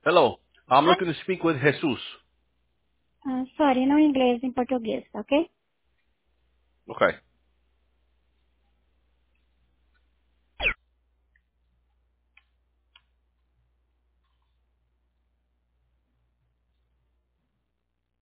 Hello. I'm Ah, looking to speak with Jesus. sorry, não em inglês, em português, ok? Okay.